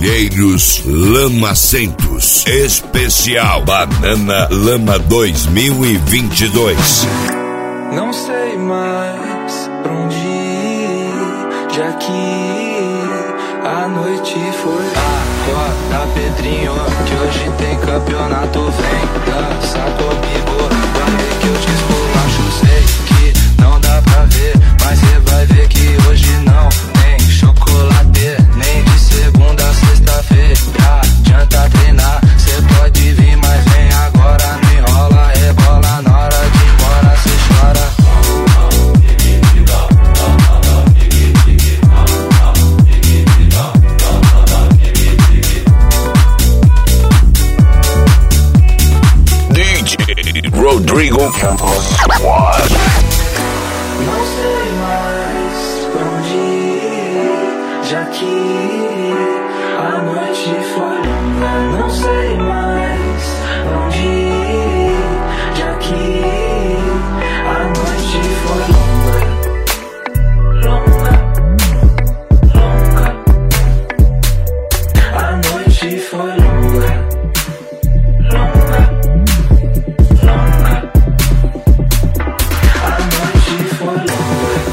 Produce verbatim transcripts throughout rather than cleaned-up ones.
Trilheiros Lamacentos. Especial Banana Lama dois mil e vinte e dois. Não sei mais pra onde ir, já que a noite foi. Acorda, Pedrinho, que hoje tem campeonato. Vem dançar comigo, vai ver que eu te esculacho. Sei que não dá pra ver, mas cê vai ver que hoje não tem chocolate, nem de segunda a sexta-feira. Adianta treinar, cê pode vir, mas vem agora. Não enrola, rebola, na hora de ir embora cê chora. D J Rodrigo Campos. Não sei mais pra onde ir, já que a noite foi longa. Não sei mais pra onde ir, já que a noite foi longa. Longa, longa. A noite foi longa. Longa, longa. A noite foi longa.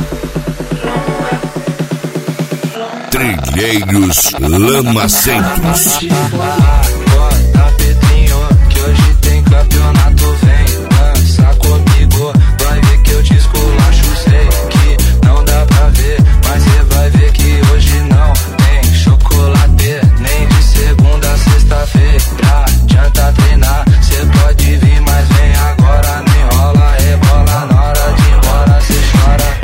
Trilheiros Lamacentos. Acorda, Pedrinho, que hoje tem campeonato. Vem dançar comigo, vai ver que eu te esculacho. Sei que não dá pra ver, mas cê vai ver que hoje não tem chocolate, nem de segunda a sexta-feira. Adianta treinar, cê pode vir, mas vem agora. Não enrola, rebola, na hora de ir embora cê chora.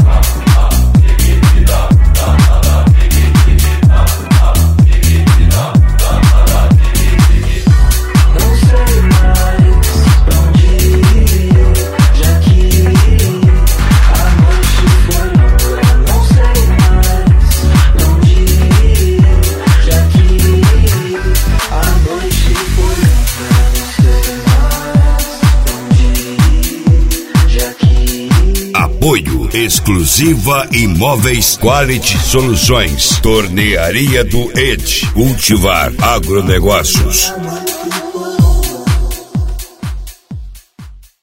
Não sei mais pra onde ir, já que a noite foi longa. Não sei mais pra onde ir, já que a noite foi longa. Não sei mais pra onde ir, já que. Apoio Exclusiva Imóveis Quality Soluções. Tornearia do Ed. Cultivar Agronegócios.